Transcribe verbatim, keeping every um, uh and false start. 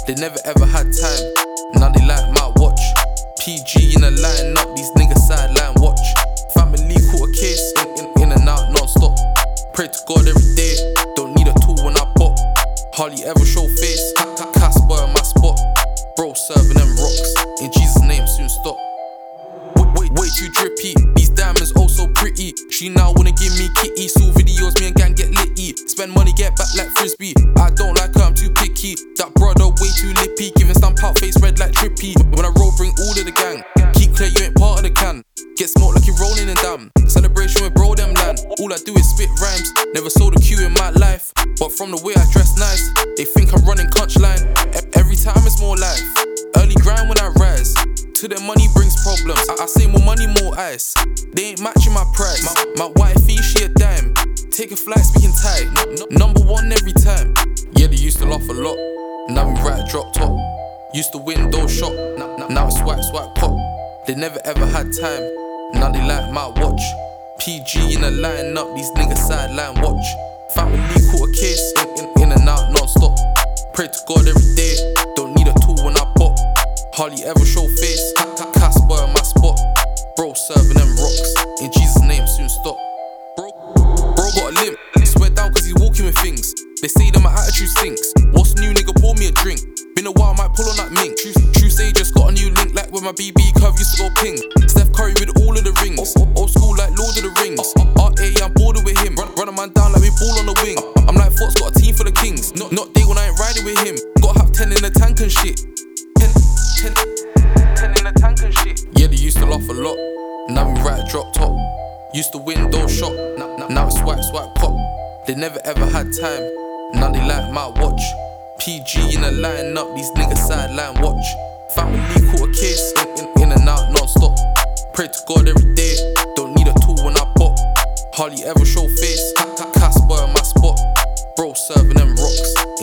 They never ever had time, now they like my watch. P G in a line up, these niggas sideline watch. Family caught a case, in, in, in and out non-stop. Pray to God every day, don't need a tool when I pop. Hardly ever show face, Casper in my spot. Bro serving them rocks, in Jesus' name soon stop. Wait, wait, way too drippy, these diamonds oh so pretty. She now wanna give me kitty, saw videos, me and gang get litty. Spend money, get back like frisbee. I don't like her, I'm too picky. That brother way too lippy, giving stamp out face red like trippy. When I roll, bring all of the gang. Keep clear, you ain't part of the can. Get smoked like you're rolling in damn. Celebration with bro them land. All I do is spit rhymes. Never sold a Q in my life, but from the way I dress nice, they think I'm running punchline. E- Every time it's more life. Early grind when I rise. To the money brings problems. I, I say more money, more ice. They ain't matching my price. My, my wifey, she a dime. Take a flight, speaking Thai. N- n- number one every time. Yeah, they used to laugh a lot. Now we right drop top. Used to win, don't shop. Now, now, now it's swipe, swipe, pop. They never ever had time. Now they like my watch. P G in a line up, these niggas sideline watch. Family caught a case, in, in, in and out non-stop. Pray to God every day, don't need a tool when I pop. Hardly ever show face, Casper in my spot. Bro serving them rocks, in Jesus' name soon stop. Bro, bro got a limp, swear down cause he's walking with things. They say that my attitude sinks. What's new, nigga, pour me a drink. Been a while, might pull on that mink. True, true say just got a new link, like when my B B curve used to go ping. Steph Curry with all of the rings, old school like Lord of the Rings. R A, I'm bored with him, run, run a man down like we ball on the wing. I'm like Fox, got a team for the kings. Not, not day when I ain't riding with him. Gotta have ten in the tank and shit. Ten, ten, ten in the tank and shit. Yeah, they used to laugh a lot. Now we right drop top. Used to win, don't shop. Now, now, now it's swipe, swipe, pop. They never ever had time. Now they like my watch. P G in a line up, these niggas sideline watch. Family caught a case, in, in, in and out non-stop. Pray to God every day, don't need a tool when I pop. Hardly ever show face, Casper in my spot. Bro serving them rocks,